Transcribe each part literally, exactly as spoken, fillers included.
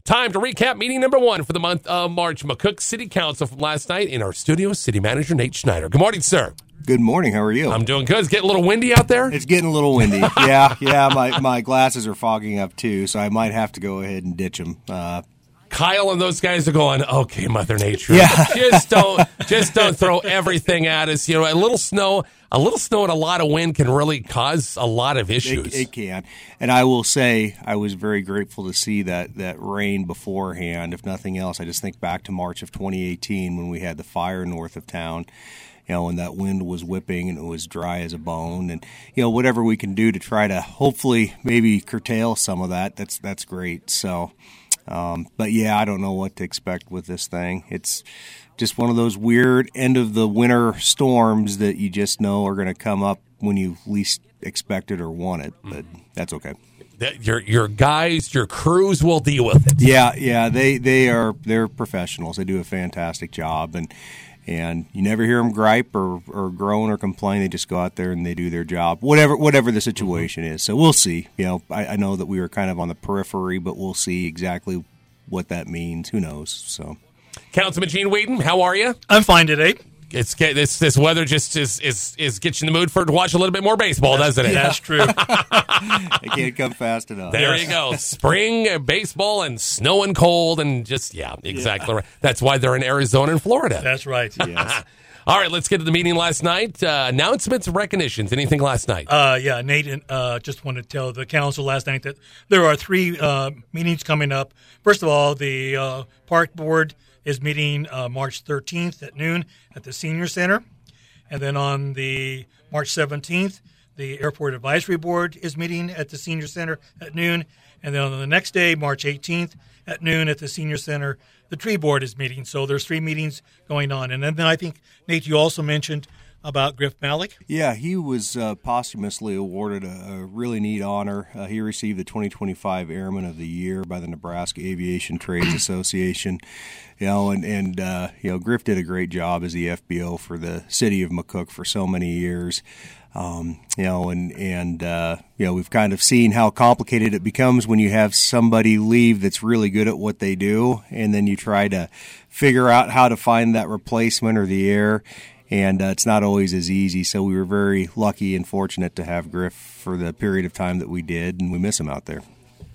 Time to recap meeting number one for the month of March. McCook City Council from last night in our studio, City Manager Nate Schneider. Good morning, sir. Good morning. How are you? I'm doing good. It's getting a little windy out there? It's getting a little windy. Yeah, yeah. My, my glasses are fogging up, too, so I might have to go ahead and ditch them. Uh, Kyle and those guys are going, okay, Mother Nature. Yeah. just don't just don't throw everything at us. You know, a little snow, a little snow and a lot of wind can really cause a lot of issues. It, it can. And I will say I was very grateful to see that, that rain beforehand. If nothing else, I just think back to March of twenty eighteen when we had the fire north of town. You know, and that wind was whipping and it was dry as a bone. And, you know, whatever we can do to try to hopefully maybe curtail some of that, that's that's great. So, um, but, yeah, I don't know what to expect with this thing. It's just one of those weird end-of-the-winter storms that you just know are going to come up when you least expect it or want it. But that's okay. Your your guys, your crews will deal with it. Yeah, yeah, they they are they're professionals. They do a fantastic job, and and you never hear them gripe or, or groan or complain. They just go out there and they do their job, whatever whatever the situation is. So we'll see. You know, I, I know that we were kind of on the periphery, but we'll see exactly what that means. Who knows? So, Councilman Gene Whedon, how are you? I'm fine today. It's this this weather just is is is gets you in the mood for to watch a little bit more baseball, doesn't it? Yeah, that's true. it can't come fast enough. There you go. Spring baseball and snow and cold and just yeah, exactly Yeah. right. That's why they're in Arizona and Florida. That's right. Yes. All right, let's get to the meeting last night. Uh, announcements and recognitions. Anything last night? Uh, yeah, Nate uh, just wanted to tell the council last night that there are three uh, meetings coming up. First of all, the uh, park board is meeting uh, March thirteenth at noon at the Senior Center. And then on the March seventeenth, the Airport Advisory Board is meeting at the Senior Center at noon. And then on the next day, March eighteenth at noon at the Senior Center, the Tree Board is meeting. So there's three meetings going on. And then I think, Nate, you also mentioned about Griff Malik. Yeah, he was uh, posthumously awarded a, a really neat honor. Uh, he received the twenty twenty-five Airman of the Year by the Nebraska Aviation Trades Association. You know, and, and uh, you know, Griff did a great job as the F B O for the city of McCook for so many years. Um, you know, and, and uh, you know, we've kind of seen how complicated it becomes when you have somebody leave that's really good at what they do, and then you try to figure out how to find that replacement or the heir. And uh, it's not always as easy, so we were very lucky and fortunate to have Griff for the period of time that we did, and we miss him out there.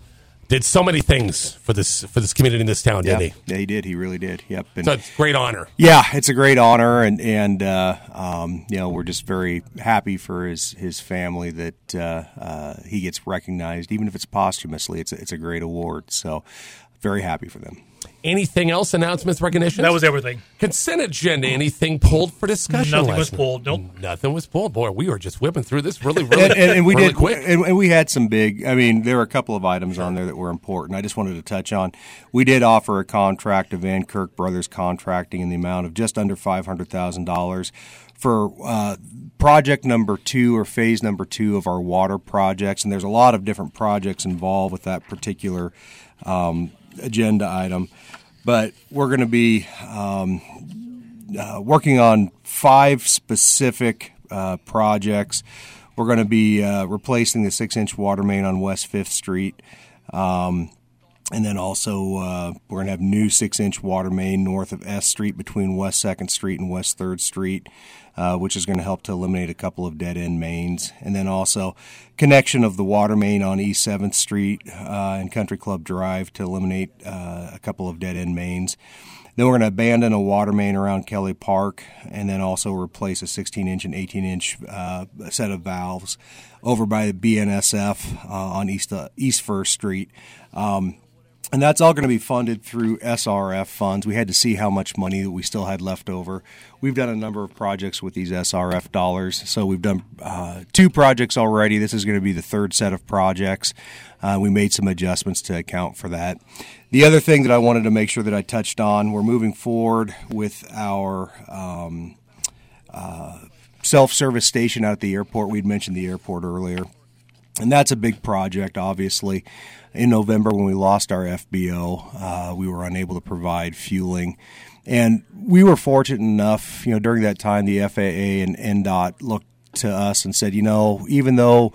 Did so many things for this for this community in this town, Yeah, didn't he? yeah, he did. He really did. Yep. And So it's a great honor. yeah, it's a great honor, and and uh, um, you know, we're just very happy for his his family that uh, uh, he gets recognized, even if it's posthumously. It's a, it's a great award, so very happy for them. Anything else? Announcements, recognitions? That was everything. Consent agenda. Anything pulled for discussion? Nothing last was night? pulled. Nope. Nothing was pulled. Boy, we were just whipping through this really, really, and, and, and we really did, quick. And, and we had some big. I mean, there were a couple of items on there that were important. I just wanted to touch on. We did offer a contract to Van Kirk Brothers Contracting in the amount of just under five hundred thousand dollars for uh, project number two or phase number two of our water projects. And there's a lot of different projects involved with that particular um, agenda item. But we're going to be um, uh, working on five specific uh, projects. We're going to be uh, replacing the six-inch water main on West Fifth Street. Um, and then also uh, we're going to have new six-inch water main north of S Street between West second Street and West third Street, uh, which is going to help to eliminate a couple of dead-end mains. And then also connection of the water main on East seventh Street uh, and Country Club Drive to eliminate uh, a couple of dead-end mains. Then we're going to abandon a water main around Kelly Park and then also replace a sixteen-inch and eighteen-inch uh, set of valves over by the B N S F uh, on East uh, East First Street. Um, And that's all going to be funded through S R F funds. We had to see how much money that we still had left over. We've done a number of projects with these S R F dollars. So we've done uh, two projects already. This is going to be the third set of projects. Uh, we made some adjustments to account for that. The other thing that I wanted to make sure that I touched on, we're moving forward with our um, uh, self-service station out at the airport. We'd mentioned the airport earlier. And that's a big project, obviously. In November, when we lost our F B O, uh, we were unable to provide fueling. And we were fortunate enough, you know, during that time, the F A A and N D O T looked to us and said, you know, even though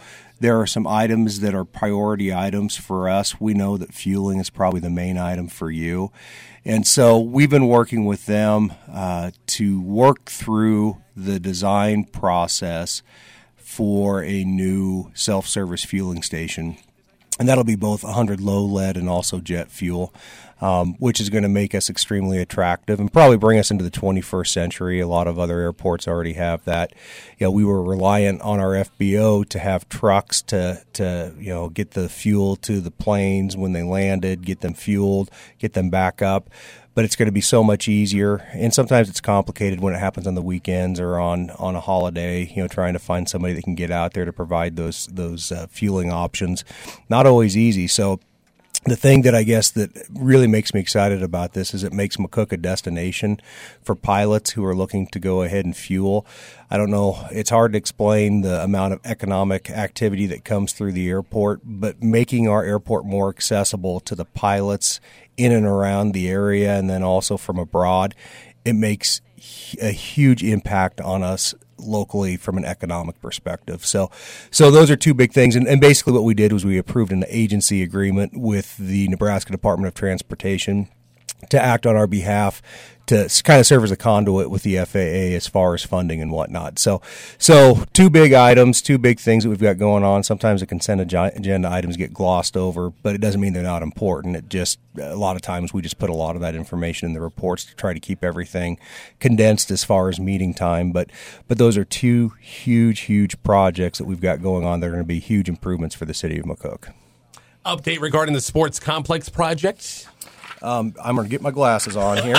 there are some items that are priority items for us. We know that fueling is probably the main item for you. And so we've been working with them uh, to work through the design process for a new self-service fueling station. And that'll be both one hundred low lead and also jet fuel, um, which is going to make us extremely attractive and probably bring us into the twenty-first century. A lot of other airports already have that. You know, we were reliant on our F B O to have trucks to, to you know, get the fuel to the planes when they landed, get them fueled, get them back up. But it's going to be so much easier, and sometimes it's complicated when it happens on the weekends or on, on a holiday, you know, trying to find somebody that can get out there to provide those those uh, fueling options. Not always easy. So the thing that I guess that really makes me excited about this is it makes McCook a destination for pilots who are looking to go ahead and fuel. I don't know, it's hard to explain the amount of economic activity that comes through the airport, but making our airport more accessible to the pilots in and around the area and then also from abroad, it makes a huge impact on us locally from an economic perspective. So so those are two big things. And, and basically what we did was we approved an agency agreement with the Nebraska Department of Transportation to act on our behalf to kind of serve as a conduit with the F A A as far as funding and whatnot. So so two big items, two big things that we've got going on. Sometimes the consent agenda items get glossed over, but it doesn't mean they're not important. It just, a lot of times we just put a lot of that information in the reports to try to keep everything condensed as far as meeting time. But but those are two huge, huge projects that we've got going on that are going to be huge improvements for the city of McCook. Update regarding the sports complex project. Um, I'm going to get my glasses on here.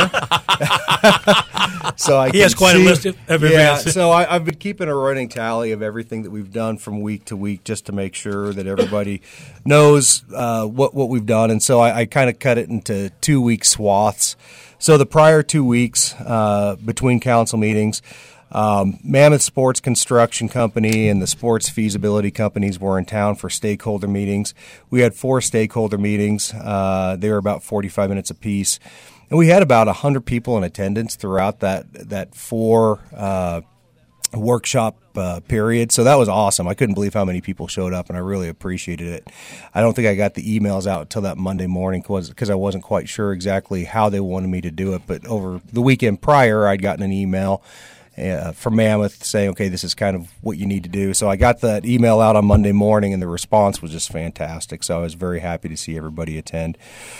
so I he has quite see, a list of Yeah, events. so I, I've been keeping a running tally of everything that we've done from week to week just to make sure that everybody knows uh, what, what we've done. And so I, I kind of cut it into two-week swaths. So the prior two weeks uh, between council meetings, Um, Mammoth Sports Construction Company and the Sports Feasibility Companies were in town for stakeholder meetings. We had four stakeholder meetings. Uh, they were about forty-five minutes apiece. And we had about one hundred people in attendance throughout that, that four uh, workshop uh, period. So that was awesome. I couldn't believe how many people showed up, and I really appreciated it. I don't think I got the emails out until that Monday morning because I wasn't quite sure exactly how they wanted me to do it. But over the weekend prior, I'd gotten an email Uh, from Mammoth saying, okay, this is kind of what you need to do. So I got that email out on Monday morning, and the response was just fantastic. So I was very happy to see everybody attend.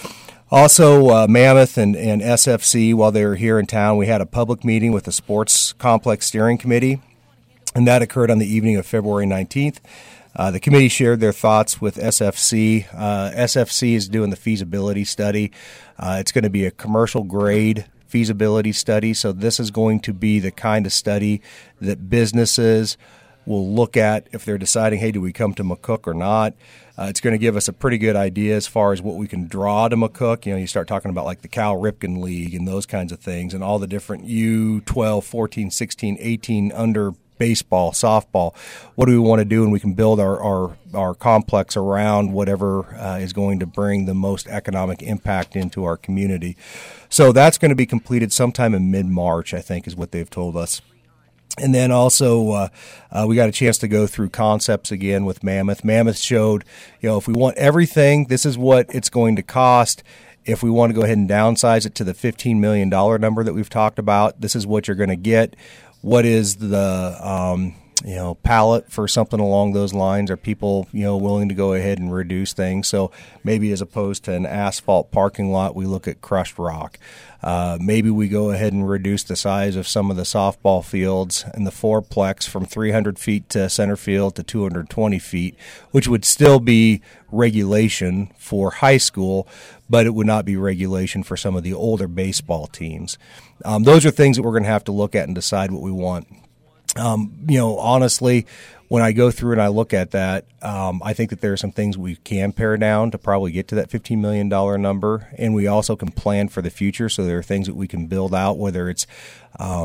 Also, uh, Mammoth and, and S F C, while they were here in town, we had a public meeting with the Sports Complex Steering Committee, and that occurred on the evening of February nineteenth. Uh, the committee shared their thoughts with S F C. Uh, S F C is doing the feasibility study. Uh, it's going to be a commercial grade feasibility study. So this is going to be the kind of study that businesses will look at if they're deciding, hey, do we come to McCook or not? Uh, it's going to give us a pretty good idea as far as what we can draw to McCook. You know, you start talking about like the Cal Ripken League and those kinds of things and all the different U twelve, fourteen, sixteen, eighteen under baseball, softball. What do we want to do? And we can build our, our, our complex around whatever uh, is going to bring the most economic impact into our community. So that's going to be completed sometime in mid-March, I think, is what they've told us. And then also uh, uh, we got a chance to go through concepts again with Mammoth. Mammoth showed, you know, if we want everything, this is what it's going to cost. If we want to go ahead and downsize it to the fifteen million dollars number that we've talked about, this is what you're going to get. What is the um, you know palette for something along those lines? Are people you know willing to go ahead and reduce things? So maybe as opposed to an asphalt parking lot, we look at crushed rock. Uh, maybe we go ahead and reduce the size of some of the softball fields and the fourplex from three hundred feet to center field to two hundred twenty feet, which would still be regulation for high school, but it would not be regulation for some of the older baseball teams. Um, those are things that we're going to have to look at and decide what we want. Um, you know, honestly, when I go through and I look at that, um, I think that there are some things we can pare down to probably get to that fifteen million dollars number, and we also can plan for the future. So there are things that we can build out, whether it's um,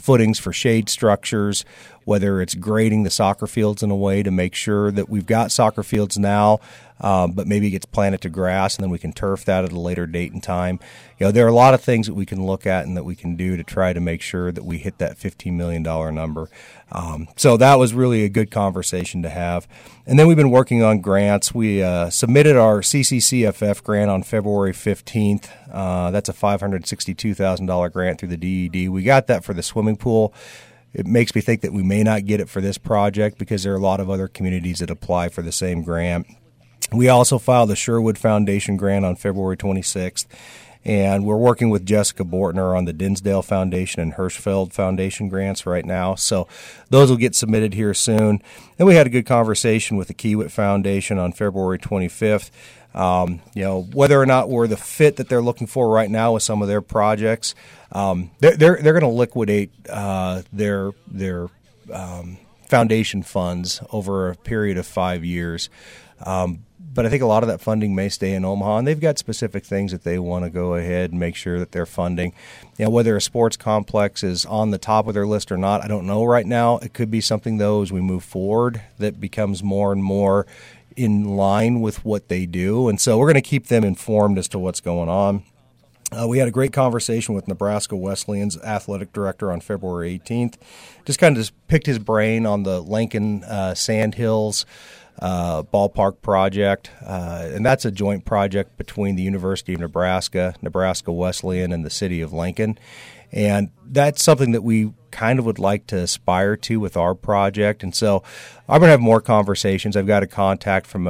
footings for shade structures, whether it's grading the soccer fields in a way to make sure that we've got soccer fields now, um, but maybe it gets planted to grass and then we can turf that at a later date and time. You know, there are a lot of things that we can look at and that we can do to try to make sure that we hit that fifteen million dollars number. Um, so that was really a good conversation to have. And then we've been working on grants. We uh, submitted our C C C F F grant on February fifteenth. Uh, that's a five hundred sixty-two thousand dollars grant through the D E D. We got that for the swimming pool. It makes me think that we may not get it for this project because there are a lot of other communities that apply for the same grant. We also filed the Sherwood Foundation grant on February twenty-sixth, and we're working with Jessica Bortner on the Dinsdale Foundation and Hirschfeld Foundation grants right now. So those will get submitted here soon. Then we had a good conversation with the Kiewit Foundation on February twenty-fifth. Um, you know, whether or not we're the fit that they're looking for right now with some of their projects, um, they're they're, they're going to liquidate uh, their their um, foundation funds over a period of five years. Um, but I think a lot of that funding may stay in Omaha, and they've got specific things that they want to go ahead and make sure that they're funding. You know, whether a sports complex is on the top of their list or not, I don't know right now. It could be something, though, as we move forward that becomes more and more in line with what they do. And so we're going to keep them informed as to what's going on. Uh, we had a great conversation with Nebraska Wesleyan's athletic director on February eighteenth. Just kind of just picked his brain on the Lincoln uh, Sandhills uh, ballpark project. Uh, and that's a joint project between the University of Nebraska, Nebraska Wesleyan, and the city of Lincoln. And that's something that we kind of would like to aspire to with our project. And so I'm going to have more conversations. I've got a contact from a,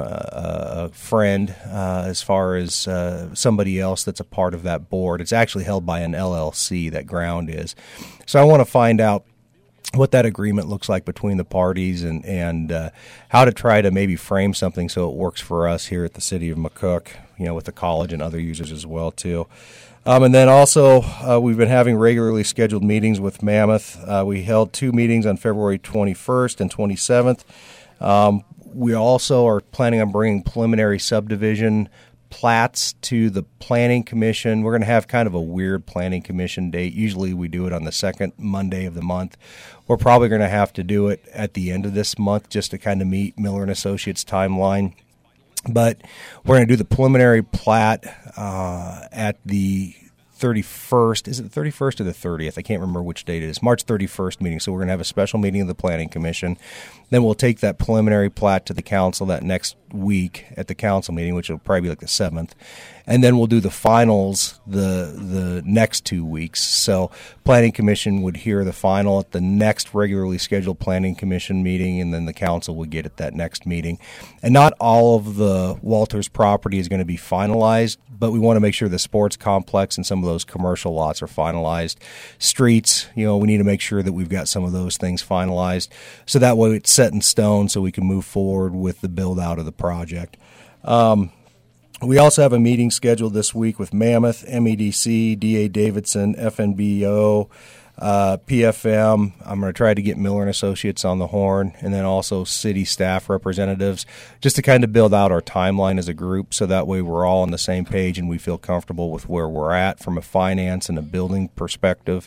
a friend uh, as far as uh, somebody else that's a part of that board. It's actually held by an L L C, that ground is. So I want to find out what that agreement looks like between the parties and, and uh, how to try to maybe frame something so it works for us here at the city of McCook, you know, with the college and other users as well, too. Um, and then also, uh, we've been having regularly scheduled meetings with Mammoth. Uh, we held two meetings on February twenty-first and twenty-seventh. Um, we also are planning on bringing preliminary subdivision plats to the Planning Commission. We're going to have kind of a weird Planning Commission date. Usually we do it on the second Monday of the month. We're probably going to have to do it at the end of this month just to kind of meet Miller and Associates' timeline. But we're going to do the preliminary plat uh, at the thirty-first. Is it the thirty-first or the thirtieth? I can't remember which date it is. March thirty-first meeting. So we're going to have a special meeting of the Planning Commission. Then we'll take that preliminary plat to the council that next week at the council meeting, which will probably be like the seventh. And then we'll do the finals the the next two weeks. So Planning Commission would hear the final at the next regularly scheduled Planning Commission meeting, and then the council would get at that next meeting. And not all of the Walters property is going to be finalized, but we want to make sure the sports complex and some of those commercial lots are finalized. Streets, you know, we need to make sure that we've got some of those things finalized, so that way it's set in stone so we can move forward with the build out of the project. Um, We also have a meeting scheduled this week with Mammoth, M E D C, D A Davidson, F N B O, uh, P F M. I'm going to try to get Miller and Associates on the horn, and then also city staff representatives, just to kind of build out our timeline as a group, so that way we're all on the same page and we feel comfortable with where we're at from a finance and a building perspective.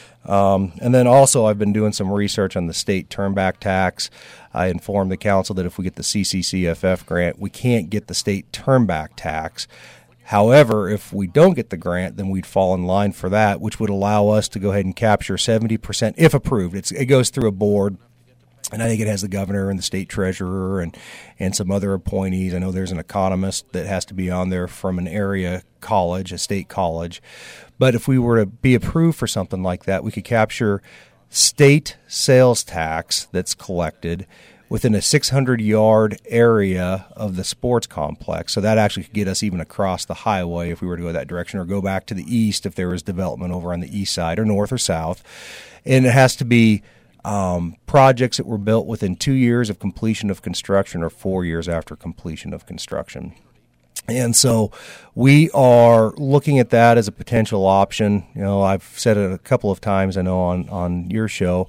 Um, and then also I've been doing some research on the state turnback tax. I informed the council that if we get the C C C F F grant, we can't get the state turnback tax. However, if we don't get the grant, then we'd fall in line for that, which would allow us to go ahead and capture seventy percent, if approved. It's, it goes through a board, and I think it has the governor and the state treasurer and, and some other appointees. I know there's an economist that has to be on there from an area college, a state college. But if we were to be approved for something like that, we could capture state sales tax that's collected within a six hundred yard area of the sports complex. So that actually could get us even across the highway if we were to go that direction, or go back to the east if there was development over on the east side, or north or south. And it has to be um, projects that were built within two years of completion of construction or four years after completion of construction. And so we are looking at that as a potential option. You know, I've said it a couple of times, I know, on, on your show,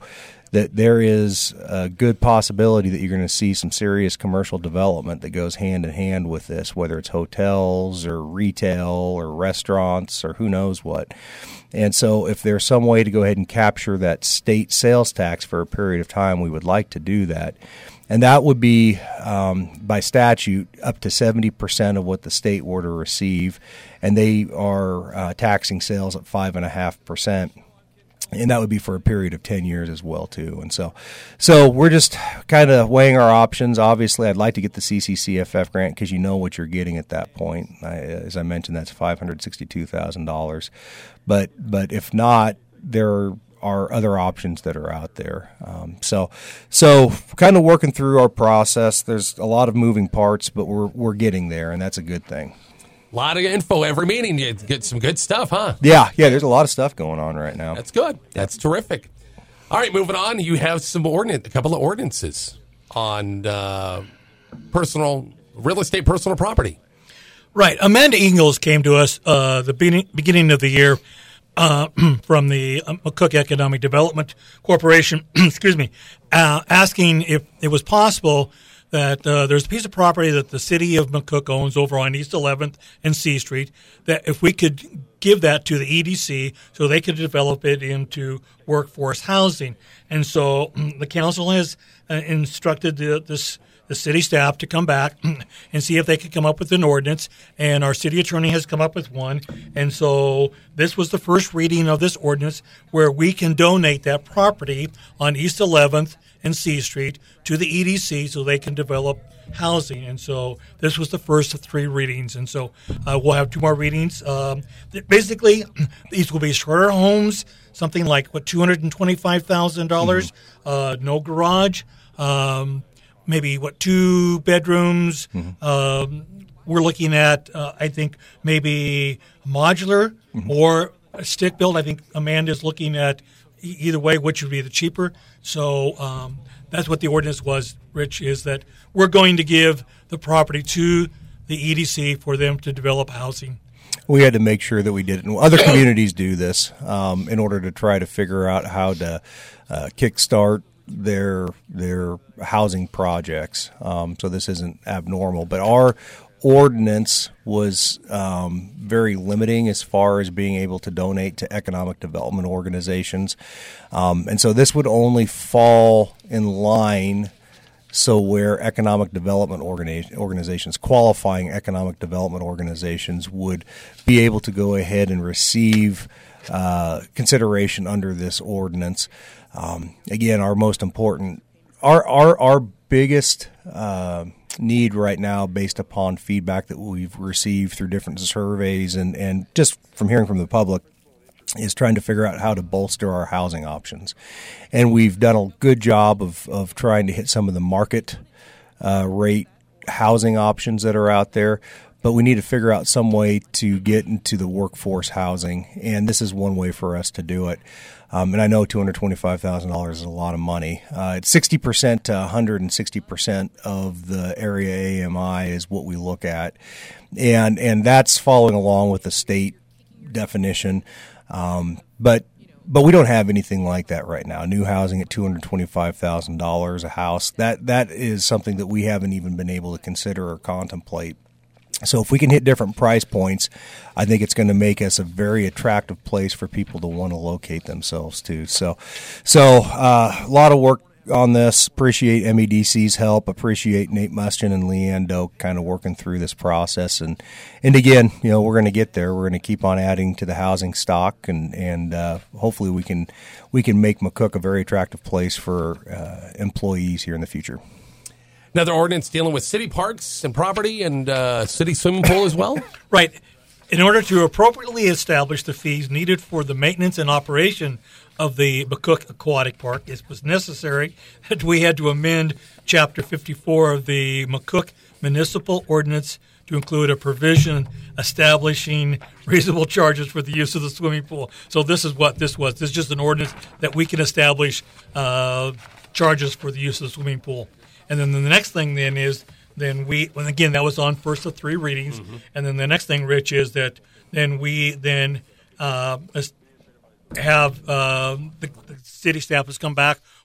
that there is a good possibility that you're going to see some serious commercial development that goes hand in hand with this, whether it's hotels or retail or restaurants or who knows what. And so if there's some way to go ahead and capture that state sales tax for a period of time, we would like to do that. And that would be, um, by statute, up to seventy percent of what the state were to receive. And they are uh, taxing sales at five point five percent. And that would be for a period of ten years as well, too. And so so we're just kind of weighing our options. Obviously, I'd like to get the C C C F F grant because you know what you're getting at that point. I, as I mentioned, that's five hundred sixty-two thousand dollars. But, but if not, there are other options that are out there. Um, so so kind of working through our process. There's a lot of moving parts, but we're we're getting there, and that's a good thing. A lot of info every meeting. You get some good stuff, huh? Yeah, yeah, there's a lot of stuff going on right now. That's good. That's terrific. All right, moving on. You have some ordinance, a couple of ordinances on uh, personal real estate, personal property. Right. Amanda Ingalls came to us uh, the beginning, beginning of the year uh, from the McCook Economic Development Corporation, excuse me, uh, asking if it was possible that uh, there's a piece of property that the city of McCook owns over on East eleventh and C Street, that if we could give that to the E D C so they could develop it into workforce housing. And so the council has uh, instructed the, this the city staff to come back and see if they could come up with an ordinance, and our city attorney has come up with one. And so this was the first reading of this ordinance where we can donate that property on East eleventh and C Street to the E D C so they can develop housing. And so this was the first of three readings. And so uh, we'll have two more readings. Um, basically, these will be shorter homes, something like, what, two hundred twenty-five thousand dollars, mm-hmm. uh, no garage, um, maybe, what, two bedrooms. Mm-hmm. Um, we're looking at, uh, I think, maybe modular mm-hmm. or a stick build. I think Amanda's looking at e- either way, which would be the cheaper. So um, that's what the ordinance was, Rich, is that we're going to give the property to the E D C for them to develop housing. We had to make sure that we did it. And other communities do this um, in order to try to figure out how to uh, kickstart their their housing projects. Um, so this isn't abnormal, but our ordinance was um, very limiting as far as being able to donate to economic development organizations, um, and so this would only fall in line. So where economic development organi- organizations, qualifying economic development organizations, would be able to go ahead and receive uh, consideration under this ordinance. Um, again, our most important, our our our biggest uh, need right now, based upon feedback that we've received through different surveys and, and just from hearing from the public, is trying to figure out how to bolster our housing options. And we've done a good job of, of trying to hit some of the market uh, rate housing options that are out there, but we need to figure out some way to get into the workforce housing, and this is one way for us to do it. Um, and I know two hundred twenty-five thousand dollars is a lot of money. Uh, it's sixty percent to one hundred sixty percent of the area A M I is what we look at, and and that's following along with the state definition. Um, but but we don't have anything like that right now. New housing at two hundred twenty-five thousand dollars a house, that that is something that we haven't even been able to consider or contemplate. So if we can hit different price points, I think it's going to make us a very attractive place for people to want to locate themselves to. So, so uh, a lot of work on this. Appreciate M E D C's help. Appreciate Nate Mustin and Leanne Doak kind of working through this process. And and again, you know, we're going to get there. We're going to keep on adding to the housing stock, and and uh, hopefully we can we can make McCook a very attractive place for uh, employees here in the future. Another ordinance dealing with city parks and property and uh, city swimming pool as well? Right. In order to appropriately establish the fees needed for the maintenance and operation of the McCook Aquatic Park, it was necessary that we had to amend Chapter fifty-four of the McCook Municipal Ordinance to include a provision establishing reasonable charges for the use of the swimming pool. So this is what this was. This is just an ordinance that we can establish uh, charges for the use of the swimming pool. And then the next thing then is then we, and again, that was on first of three readings. Mm-hmm. And then the next thing, Rich, is that then we then uh, have uh, the, the city staff has come back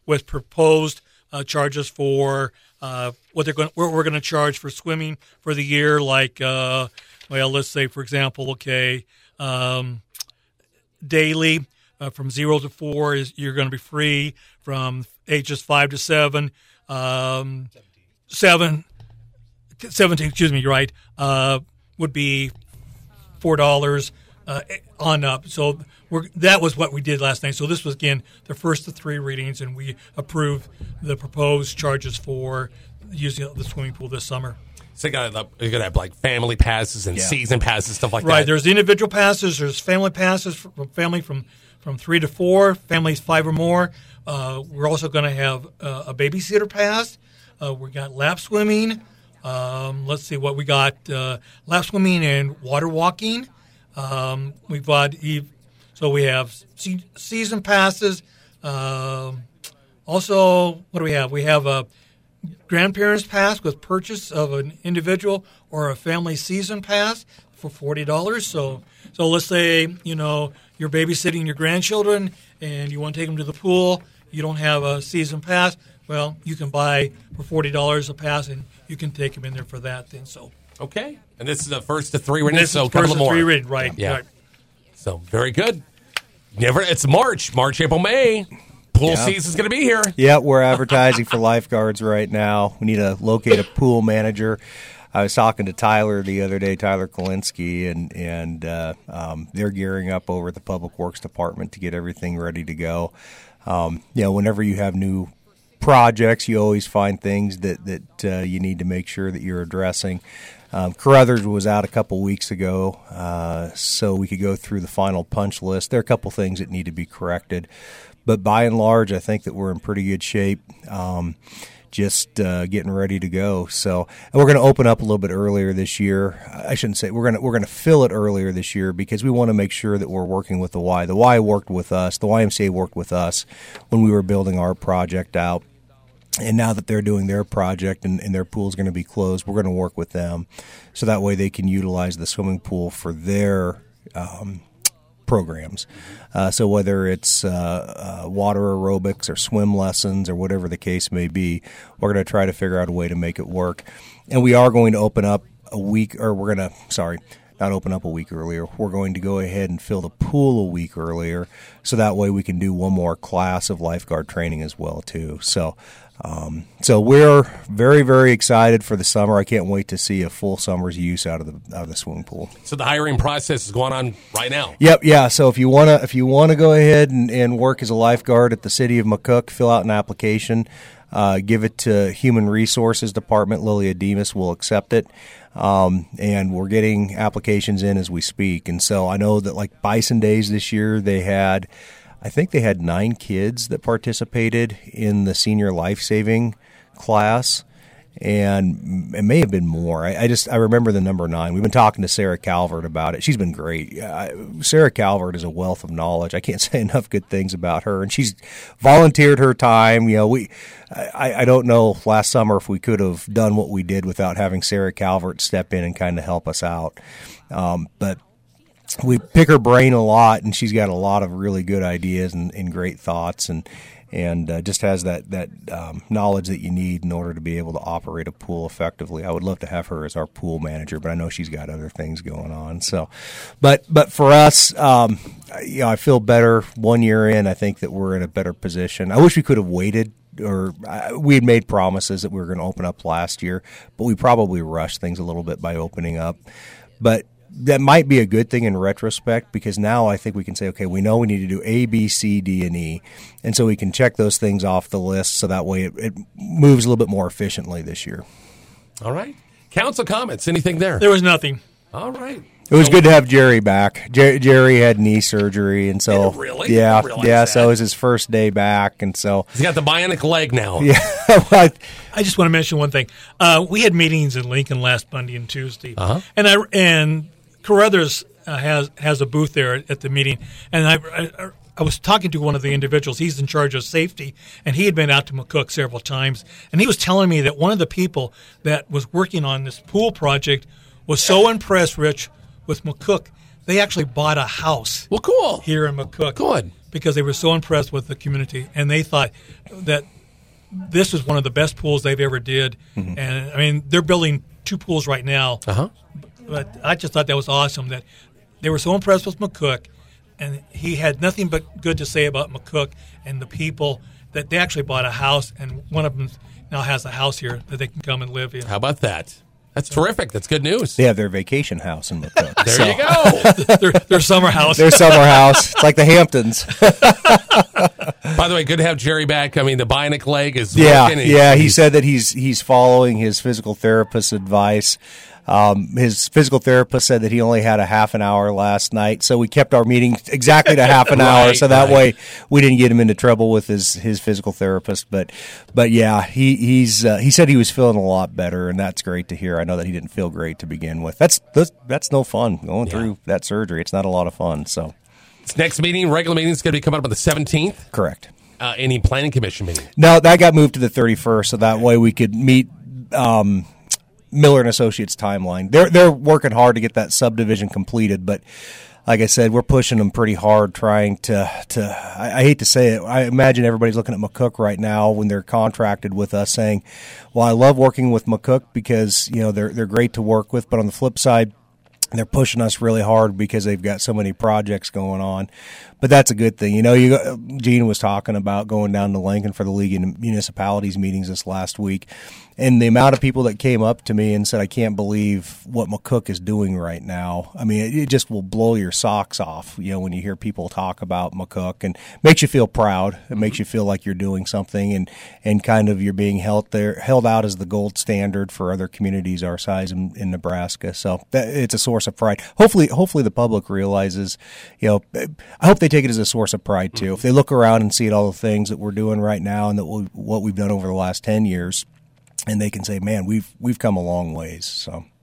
with proposed uh, charges for uh, what they're going, what we're going to charge for swimming for the year. Like, uh, well, let's say, for example, okay, um, daily uh, from zero to four is you're going to be free. From ages five to seven, um, seven, seventeen. Excuse me, you're right. Uh, would be four dollars uh, on up. So we're, that was what we did last night. So this was again the first of three readings, and we approved the proposed charges for using the swimming pool this summer. So you got you're gonna have like family passes and Yeah. season passes, stuff like Right. that. There's individual passes. There's family passes from family from, from three to four, families five or more. Uh, we're also going to have uh, a babysitter pass. Uh, we got lap swimming. Um, let's see what we got: uh, lap swimming and water walking. Um, we've got so we have se- season passes. Um, also, what do we have? We have a grandparents pass with purchase of an individual or a family season pass for forty dollars. So, so let's say you know you're babysitting your grandchildren and you want to take them to the pool. You don't have a season pass. Well, you can buy for forty dollars a pass, and you can take them in there for that. Then, so Okay, and this is the first of three readings. this So is a couple first of of more. three reading, right? Yeah. Right. So very good. Never. It's March. March, April, May. Pool Yeah. season's going to be here. Yeah, we're advertising for lifeguards right now. We need to locate a pool manager. I was talking to Tyler the other day, Tyler Kolinsky, and and uh, um, they're gearing up over at the Public Works Department to get everything ready to go. Um, you know, whenever you have new projects, you always find things that that uh, you need to make sure that you're addressing. Um, Carruthers was out a couple weeks ago, uh, so we could go through the final punch list. There are a couple things that need to be corrected, but by and large, I think that we're in pretty good shape. Um, just uh, getting ready to go. So, and we're going to open up a little bit earlier this year. I shouldn't say we're going to we're going to fill it earlier this year because we want to make sure that we're working with the Y. The Y worked with us. The Y M C A worked with us when we were building our project out. And now that they're doing their project and, and their pool is going to be closed, we're going to work with them so that way they can utilize the swimming pool for their um, programs. Uh, so whether it's uh, uh, water aerobics or swim lessons or whatever the case may be, we're going to try to figure out a way to make it work. And we are going to open up a week, or we're going to, sorry, not open up a week earlier. We're going to go ahead and fill the pool a week earlier so that way we can do one more class of lifeguard training as well too. So Um, so we're very, very excited for the summer. I can't wait to see a full summer's use out of the out of the swimming pool. So the hiring process is going on right now. Yep, yeah. So if you wanna if you wanna go ahead and, and work as a lifeguard at the City of McCook, fill out an application, uh, give it to Human Resources Department. Lilia Demas will accept it. Um, and we're getting applications in as we speak. And so I know that like Bison Days this year, they had I think they had nine kids that participated in the senior life-saving class, and it may have been more. I, I just I remember the number nine. We've been talking to Sarah Calvert about it. She's been great. I, Sarah Calvert is a wealth of knowledge. I can't say enough good things about her, and she's volunteered her time. You know, we I, I don't know last summer if we could have done what we did without having Sarah Calvert step in and kind of help us out, um, but. We pick her brain a lot, and she's got a lot of really good ideas and, and great thoughts, and and uh, just has that that um, knowledge that you need in order to be able to operate a pool effectively. I would love to have her as our pool manager, but I know she's got other things going on. So, but but for us, um, you know, I feel better one year in. I think that we're in a better position. I wish we could have waited. Or uh, we had made promises that we were going to open up last year, but we probably rushed things a little bit by opening up. But that might be a good thing in retrospect because now I think we can say, okay, we know we need to do A, B, C, D, and E. And so we can check those things off the list so that way it, it moves a little bit more efficiently this year. All right. Council comments. Anything there? There was nothing. All right. It was good to have Jerry back. Jer- Jerry had knee surgery, and so Did it really? yeah, I didn't realize yeah. that. So it was his first day back, and so He's got the bionic leg now. yeah. But I just want to mention one thing. Uh, we had meetings in Lincoln last Monday and Tuesday, Uh-huh. and I and Carruthers uh, has has a booth there at, at the meeting, and I, I I was talking to one of the individuals. He's in charge of safety, and he had been out to McCook several times, and he was telling me that one of the people that was working on this pool project was so impressed, Rich, with McCook, they actually bought a house Well, cool. here in McCook. Good. because they were so impressed with the community, and they thought that this was one of the best pools they've ever did. Mm-hmm. And I mean, they're building two pools right now. Uh-huh. But I just thought that was awesome that they were so impressed with McCook, and he had nothing but good to say about McCook and the people, that they actually bought a house, and one of them now has a house here that they can come and live in. How about that? That's terrific. That's good news. They have their vacation house in McCook. There so. you go. their, their summer house. Their summer house. It's like the Hamptons. By the way, good to have Jerry back. I mean, the bionic leg is yeah, working. Yeah, he said that he's he's following his physical therapist's advice. Um, his physical therapist said that he only had a half an hour last night, so we kept our meeting exactly to half an right, hour, so that right. way we didn't get him into trouble with his, his physical therapist. But but yeah, he he's uh, he said he was feeling a lot better, and that's great to hear. I know that he didn't feel great to begin with. That's that's, that's no fun going yeah. through that surgery. It's not a lot of fun. So this next meeting, regular meeting, is going to be coming up on the seventeenth. Correct. Uh, any planning commission meeting? No, that got moved to the thirty-first, so that way we could meet. Um, Miller and Associates timeline. They're they're working hard to get that subdivision completed, but like I said, we're pushing them pretty hard, trying to to. I, I hate to say it. I imagine everybody's looking at McCook right now when they're contracted with us, saying, "Well, I love working with McCook because you know they're they're great to work with," but on the flip side, they're pushing us really hard because they've got so many projects going on. But that's a good thing. You know, you Gene was talking about going down to Lincoln for the League of Municipalities meetings this last week. And the amount of people that came up to me and said, I can't believe what McCook is doing right now. I mean, it, it just will blow your socks off, you know, when you hear people talk about McCook, and makes you feel proud. It makes you feel like you're doing something, and, and kind of you're being held there, held out as the gold standard for other communities our size in, in Nebraska. So that, it's a source of pride. Hopefully, hopefully the public realizes, you know, I hope they take it as a source of pride too. If they look around and see at all the things that we're doing right now and that we, what we've done over the last ten years, and they can say, man, we've we've come a long ways. So